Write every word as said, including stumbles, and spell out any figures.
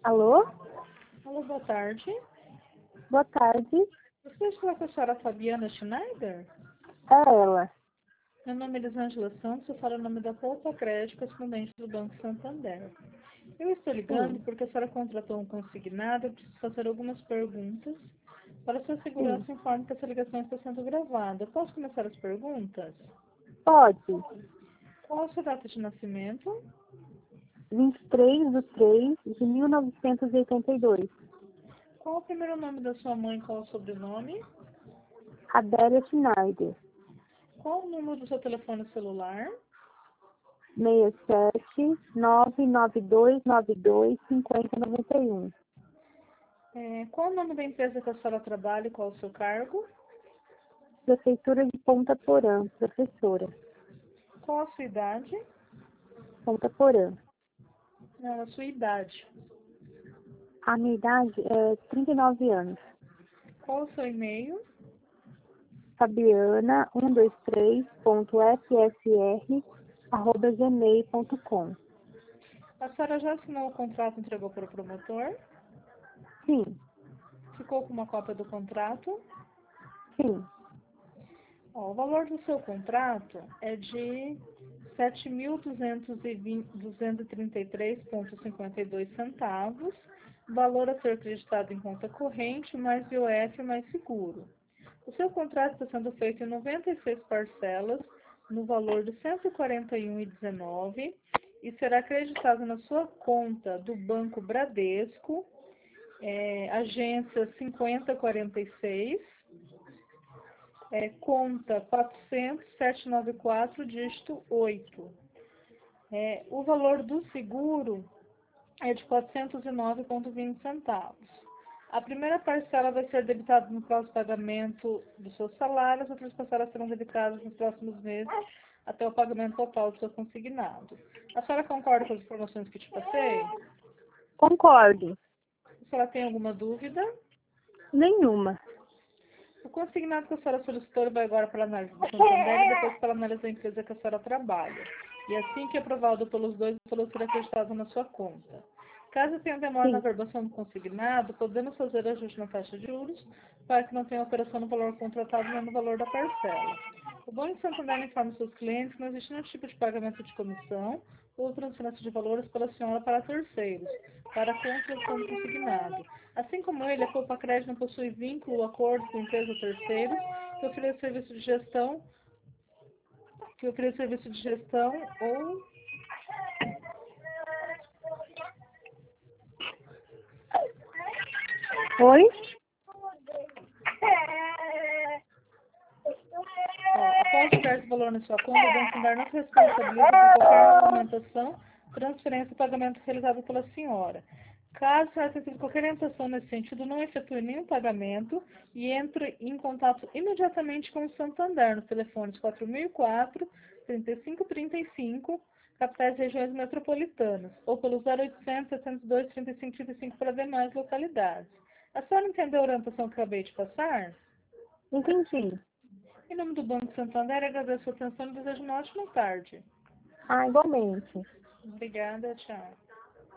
Alô? Alô, boa tarde. Boa tarde. Gostaria de falar com a senhora Fabiana Schneider? É ela. Meu nome é Elisângela Santos, eu falo em nome da Poupa Crédito, correspondente do Banco Santander. Eu estou ligando Sim, porque a senhora contratou um consignado, eu preciso fazer algumas perguntas. Para sua sim. segurança, informe que essa ligação está sendo gravada. Eu posso começar as perguntas? Pode. Qual a sua data de nascimento? vinte e três de três de mil novecentos e oitenta e dois. Qual o primeiro nome da sua mãe e qual o sobrenome? Adélia Schneider. Qual o número do seu telefone celular? seis sete nove nove dois nove dois cinco zero nove um. É, qual o nome da empresa que a senhora trabalha e qual o seu cargo? Prefeitura de Ponta Porã. Professora. Qual a sua idade? Ponta Porã. Não, a sua idade. A minha idade é trinta e nove anos. Qual o seu e-mail? Fabiana um dois três ponto f s r arroba gmail ponto com. A senhora já assinou o contrato e entregou para o promotor? Sim, Ficou com uma cópia do contrato? sim. Ó, o valor do seu contrato é de sete mil duzentos e trinta e três vírgula cinquenta e dois centavos, valor a ser acreditado em conta corrente, mais I O F mais seguro. O seu contrato está sendo feito em noventa e seis parcelas, no valor de cento e quarenta e um vírgula dezenove, e será acreditado na sua conta do Banco Bradesco, é, agência cinquenta quarenta e seis, é, conta quatrocentos, setecentos e noventa e quatro, dígito oito. É, o valor do seguro é de quatrocentos e nove vírgula vinte centavos. A primeira parcela vai ser debitada no próximo pagamento do seu salário, as outras parcelas serão debitadas nos próximos meses até o pagamento total do seu consignado. A senhora concorda com as informações que te passei? Concordo. A senhora tem alguma dúvida? Nenhuma. O consignado que a senhora solicitou ele vai agora para a análise do Santander e depois para a análise da empresa que a senhora trabalha. E assim que aprovado pelos dois, o valor será acreditado na sua conta. Caso tenha demora na Sim. verbação do consignado, podemos fazer ajuste na taxa de juros para que não tenha operação no valor contratado nem no valor da parcela. O Banco Santander informa seus clientes que não existe nenhum tipo de pagamento de comissão ou transferência de valores pela senhora para terceiros, para a contratação do consignado. Assim como ele, a Poupa Crédito não possui vínculo ou acordo com empresas ou terceiros que ofereçam serviço de gestão, que ofereçam serviço de gestão ou Oi? Ó, após diverso valor na sua conta, o Banco Santander não se responsabiliza por qualquer movimentação, transferência ou pagamento realizado pela senhora. Caso a senhora tenha tido qualquer orientação nesse sentido, não efetue nenhum pagamento e entre em contato imediatamente com o Santander nos telefones quatro mil e quatro, trinta e cinco trinta e cinco, capitais e regiões metropolitanas, ou pelo zero oitocentos, setecentos e dois, trinta e cinco trinta e cinco para demais localidades. A senhora entendeu a orientação que acabei de passar? Entendi. Em nome do Banco Santander, agradeço a sua atenção e desejo uma ótima tarde. Ah, igualmente. Obrigada, tchau.